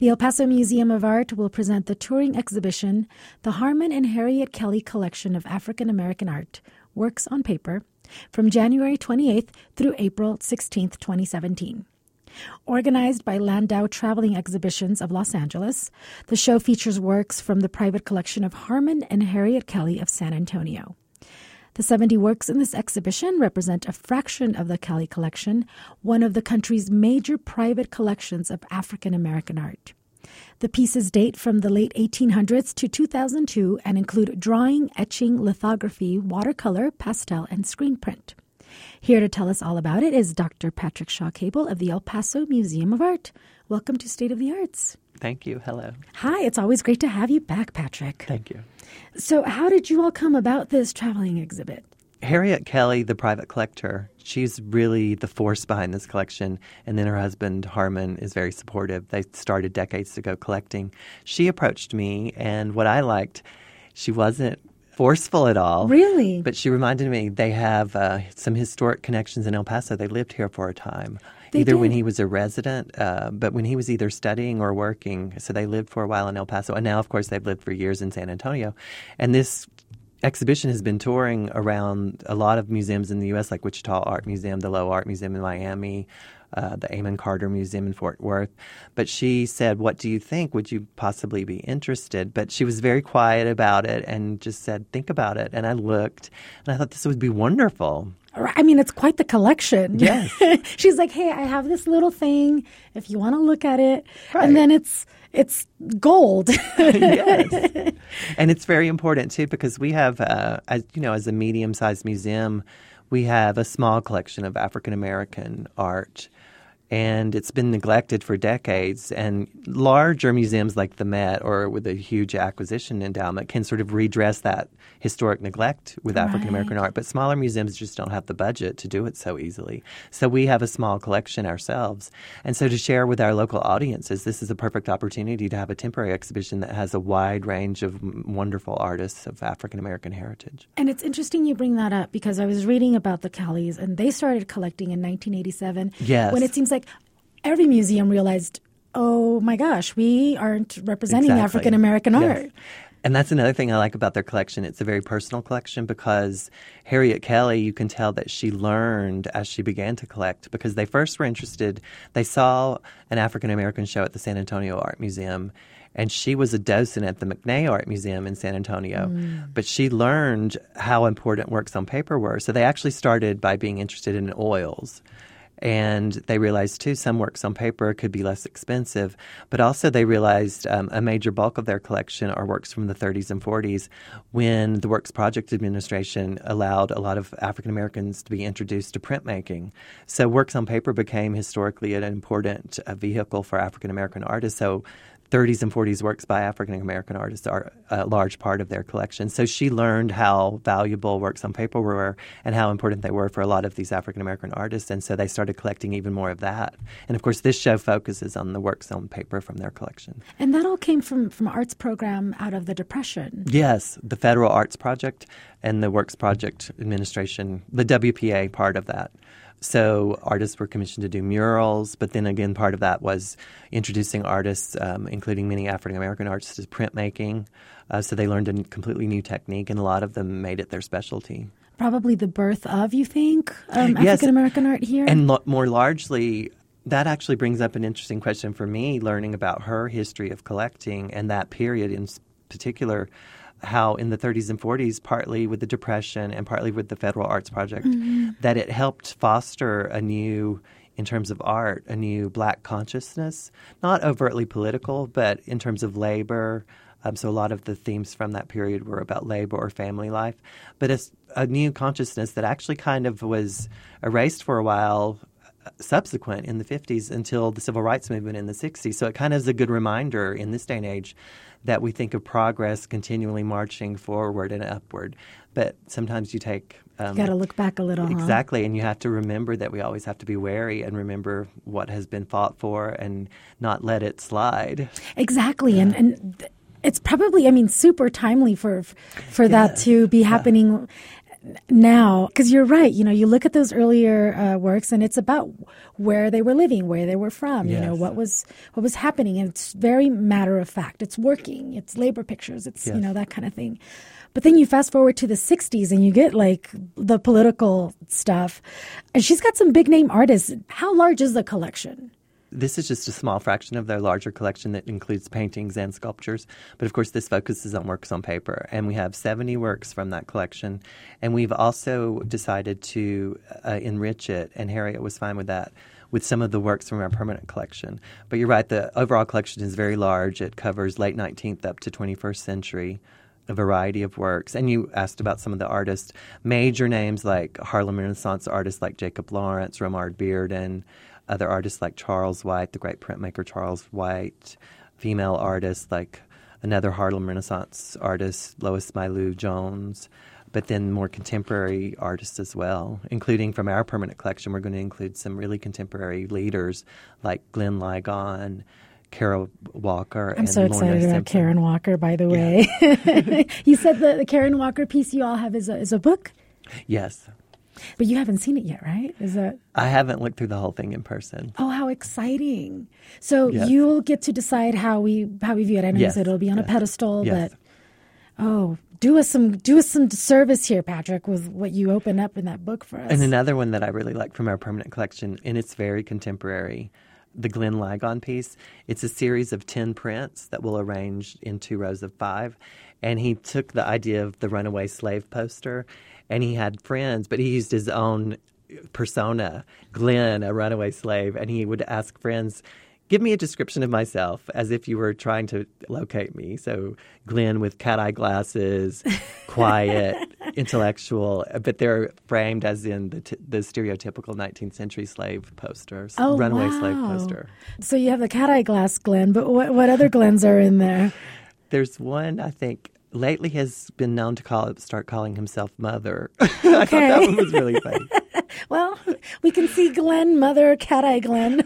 The El Paso Museum of Art will present the touring exhibition, The Harmon and Harriet Kelly Collection of African American Art, Works on Paper, from January 28th through April 16th, 2017. Organized by Landau Traveling Exhibitions of Los Angeles, the show features works from the private collection of Harmon and Harriet Kelly of San Antonio. The 70 works in this exhibition represent a fraction of the Kelly collection, one of the country's major private collections of African American art. The pieces date from the late 1800s to 2002 and include drawing, etching, lithography, watercolor, pastel, and screen print. Here to tell us all about it is Dr. Patrick Shaw-Cable of the El Paso Museum of Art. Welcome to State of the Arts. Thank you. Hello. Hi, it's always great to have you back, Patrick. Thank you. So how did you all come about this traveling exhibit? Harriet Kelly, the private collector, she's really the force behind this collection. And then her husband, Harmon, is very supportive. They started decades ago collecting. She approached me, and what I liked, she wasn't forceful at all. Really? But she reminded me they have some historic connections in El Paso. They lived here for a time. They either did. when he was a resident, but when he was either studying or working. So they lived for a while in El Paso. And now, of course, they've lived for years in San Antonio. And this exhibition has been touring around a lot of museums in the U.S., like Wichita Art Museum, the Lowe Art Museum in Miami, the Amon Carter Museum in Fort Worth. But she said, "What do you think? Would you possibly be interested?" But she was very quiet about it and just said, "Think about it." And I looked, and I thought this would be wonderful. I mean, it's quite the collection. Yes. She's like, hey, I have this little thing, if you want to look at it. Right. And then it's gold. Yes. And it's very important, too, because we have, as a medium-sized museum, we have a small collection of African-American art. And it's been neglected for decades. And larger museums like the Met or with a huge acquisition endowment can sort of redress that historic neglect with African-American art. But smaller museums just don't have the budget to do it so easily. So we have a small collection ourselves. And so to share with our local audiences, this is a perfect opportunity to have a temporary exhibition that has a wide range of wonderful artists of African-American heritage. And it's interesting you bring that up because I was reading about the Kellys, and they started collecting in 1987. Yes. When it seems like every museum realized, oh my gosh, we aren't representing Exactly. African-American Yes. art. And that's another thing I like about their collection. It's a very personal collection because Harriet Kelly, you can tell that she learned as she began to collect because they first were interested. They saw an African-American show at the San Antonio Art Museum, and she was a docent at the McNay Art Museum in San Antonio. But she learned how important works on paper were. So they actually started by being interested in oils. And they realized, too, some works on paper could be less expensive. But also they realized a major bulk of their collection are works from the 30s and 40s when the Works Project Administration allowed a lot of African Americans to be introduced to printmaking. So works on paper became historically an important vehicle for African American artists. So 30s and 40s works by African-American artists are a large part of their collection. So she learned how valuable works on paper were and how important they were for a lot of these African-American artists. And so they started collecting even more of that. And, of course, this show focuses on the works on paper from their collection. And that all came from arts program out of the Depression. Yes, the Federal Arts Project and the Works Project Administration, the WPA part of that. So artists were commissioned to do murals, but then again, part of that was introducing artists, including many African-American artists, to printmaking. So they learned a completely new technique, and a lot of them made it their specialty. Probably the birth of, you think, African-American art here? And more largely, that actually brings up an interesting question for me, learning about her history of collecting and that period in particular, how in the 30s and 40s, partly with the Depression and partly with the Federal Arts Project, that it helped foster a new, in terms of art, a new Black consciousness, not overtly political, but in terms of labor. So a lot of the themes from that period were about labor or family life, but it's a new consciousness that actually kind of was erased for a while subsequent in the 50s until the Civil Rights Movement in the 60s. So it kind of is a good reminder in this day and age that we think of progress continually marching forward and upward. But sometimes you take... you got to look back a little, Exactly, and you have to remember that we always have to be wary and remember what has been fought for and not let it slide. Exactly, and it's probably, super timely for that to be happening. now, because you're right, you look at those earlier works and it's about where they were living, where they were from, Yes. what was happening. And it's very matter of fact. It's working. It's labor pictures. It's, Yes. that kind of thing. But then you fast forward to the 60s and you get like the political stuff. And she's got some big name artists. How large is the collection? This is just a small fraction of their larger collection that includes paintings and sculptures. But of course, this focuses on works on paper. And we have 70 works from that collection. And we've also decided to enrich it, and Harriet was fine with that, with some of the works from our permanent collection. But you're right, the overall collection is very large. It covers late 19th up to 21st century, a variety of works. And you asked about some of the artists. Major names like Harlem Renaissance artists like Jacob Lawrence, Romard Bearden, other artists like Charles White, the great printmaker Charles White, female artists like another Harlem Renaissance artist, Lois Mailou Jones, but then more contemporary artists as well, including from our permanent collection. We're going to include some really contemporary leaders like Glenn Ligon, Kara Walker, I'm so excited about Karen Walker, by the way. You said the Karen Walker piece you all have is a book? Yes. But you haven't seen it yet, right? Is that? I haven't looked through the whole thing in person. Oh, how exciting! So Yes. you'll get to decide how we view it. I know you Yes. said it'll be on a Yes. pedestal, Yes. but do us some service here, Patrick, with what you open up in that book for us. And another one that I really like from our permanent collection, and it's very contemporary, the Glenn Ligon piece. It's a series of 10 prints that we'll arrange in 2 rows of 5. And he took the idea of the runaway slave poster, and he had friends, but he used his own persona, Glenn, a runaway slave, and he would ask friends, give me a description of myself, as if you were trying to locate me. So Glenn with cat-eye glasses, quiet, intellectual, but they're framed as in the stereotypical 19th century slave poster, runaway slave poster. So you have the cat-eye glass Glenn, but what other Glens are in there? There's one, I think, lately has been known to start calling himself Mother. I thought that one was really funny. Well, we can see Glenn, Mother, Cat-Eye Glenn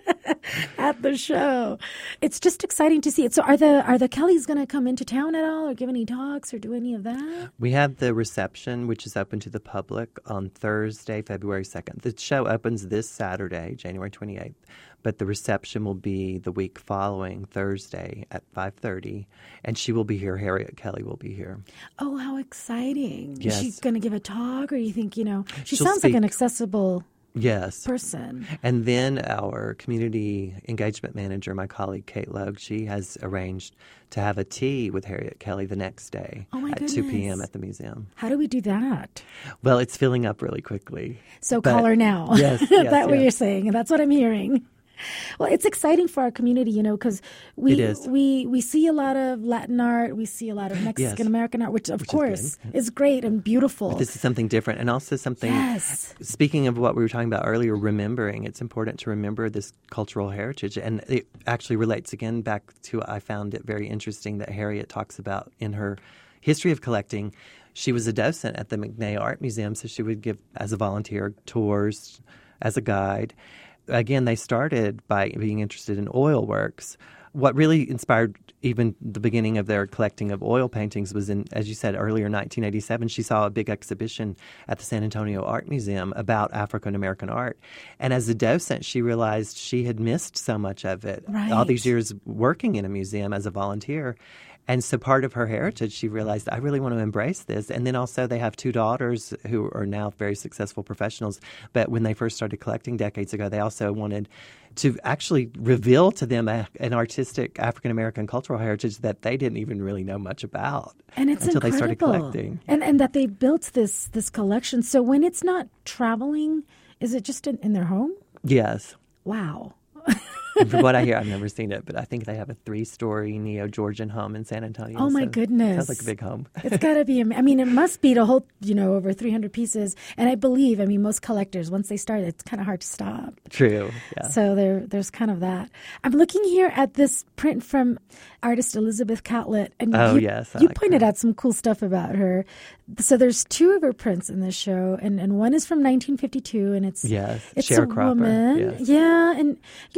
at the show. It's just exciting to see it. So are the Kellys going to come into town at all or give any talks or do any of that? We have the reception, which is open to the public on Thursday, February 2nd. The show opens this Saturday, January 28th. But the reception will be the week following, Thursday at 5:30, and she will be here. Harriet Kelly will be here. Oh, how exciting. Yes. Is she going to give a talk, or you think, she She'll sounds speak. like an accessible Yes. person. And then our community engagement manager, my colleague Kate Logue, she has arranged to have a tea with Harriet Kelly the next day Oh, my at 2 goodness. p.m. at the museum. How do we do that? Well, it's filling up really quickly. So But- call her now. Yes, That's what yes. you're saying. And that's what I'm hearing. Well, it's exciting for our community, because It is. we see a lot of Latin art, we see a lot of Mexican American art, which of course is great and beautiful. But this is something different, and also something. Yes. Speaking of what we were talking about earlier, remembering, it's important to remember this cultural heritage, and it actually relates again back to. I found it very interesting that Harriet talks about in her history of collecting. She was a docent at the McNay Art Museum, so she would give, as a volunteer, tours as a guide. Again, they started by being interested in oil works. What really inspired even the beginning of their collecting of oil paintings was in, as you said earlier, 1987, she saw a big exhibition at the San Antonio Art Museum about African-American art. And as a docent, she realized she had missed so much of it all these years working in a museum as a volunteer. And so part of her heritage, she realized, I really want to embrace this. And then also they have 2 daughters who are now very successful professionals. But when they first started collecting decades ago, they also wanted to actually reveal to them an artistic African-American cultural heritage that they didn't even really know much about And it's until incredible. they started collecting. And that they built this collection. So when it's not traveling, is it just in their home? Yes. Wow. And from what I hear, I've never seen it, but I think they have a 3-story Neo-Georgian home in San Antonio. Oh, my so goodness. Sounds like a big home. It's got to be. I mean, it must be to hold, over 300 pieces. And I believe, most collectors, once they start, it's kind of hard to stop. True, yeah. So there's kind of that. I'm looking here at this print from artist Elizabeth Catlett. And yes. I you like pointed her. out some cool stuff about her. So there's 2 of her prints in this show. And one is from 1952, and it's Yes, it's a sharecropper, woman. yes. Yeah, and it's clean.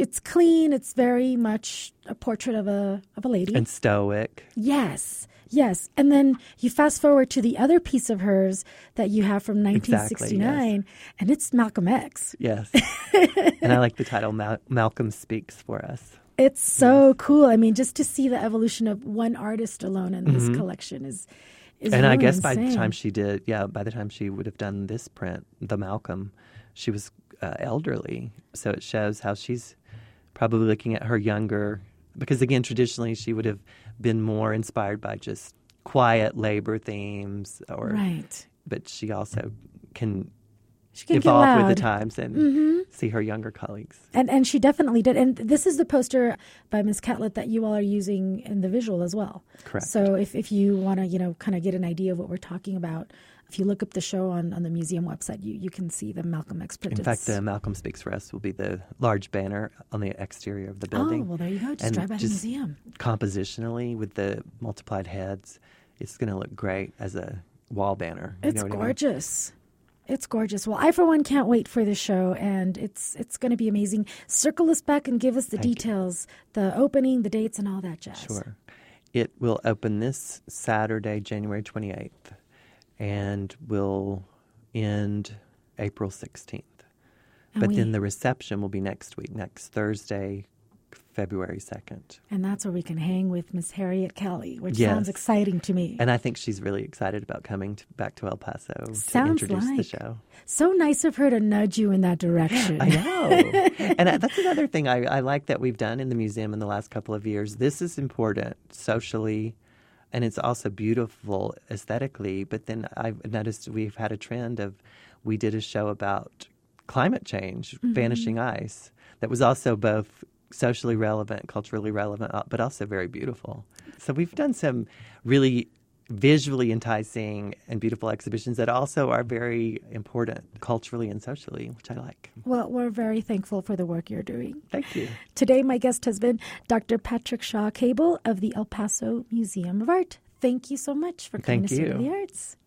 clean. It's very much a portrait of a lady. And stoic. Yes. Yes. And then you fast forward to the other piece of hers that you have from 1969, Exactly, yes. and it's Malcolm X. Yes. And I like the title, Malcolm Speaks for Us. It's so cool. I mean, just to see the evolution of one artist alone in this collection is and really I guess insane. by the time she would have done this print, the Malcolm, she was elderly. So it shows how she's probably looking at her younger, because again, traditionally she would have been more inspired by just quiet labor themes, Right. but she also can She can evolve get with loud. the times and see her younger colleagues. And she definitely did. And this is the poster by Ms. Catlett that you all are using in the visual as well. Correct. So if you want to, kind of get an idea of what we're talking about, if you look up the show on the museum website, you can see the Malcolm X print. In fact, the Malcolm Speaks for Us will be the large banner on the exterior of the building. Oh, well, there you go. Just And drive by the museum. Compositionally, with the multiplied heads, it's going to look great as a wall banner. You It's know what I mean? gorgeous. It's gorgeous. Well, I, for one, can't wait for the show, and it's going to be amazing. Circle us back and give us the details, the opening, the dates, and all that jazz. Sure. It will open this Saturday, January 28th, and will end April 16th. And Then the reception will be next week, next Thursday, February 2nd. And that's where we can hang with Miss Harriet Kelly, which Yes. sounds exciting to me. And I think she's really excited about coming back to El Paso Sounds to introduce the like. show. So nice of her to nudge you in that direction. I know. And that's another thing I like that we've done in the museum in the last couple of years. This is important socially, and it's also beautiful aesthetically. But then I've noticed we've had a trend of, we did a show about climate change, vanishing ice, that was also both socially relevant, culturally relevant, but also very beautiful. So we've done some really visually enticing and beautiful exhibitions that also are very important culturally and socially, which I like. Well, we're very thankful for the work you're doing. Thank you. Today, my guest has been Dr. Patrick Shaw Cable of the El Paso Museum of Art. Thank you so much for coming Thank to City of you. the Arts.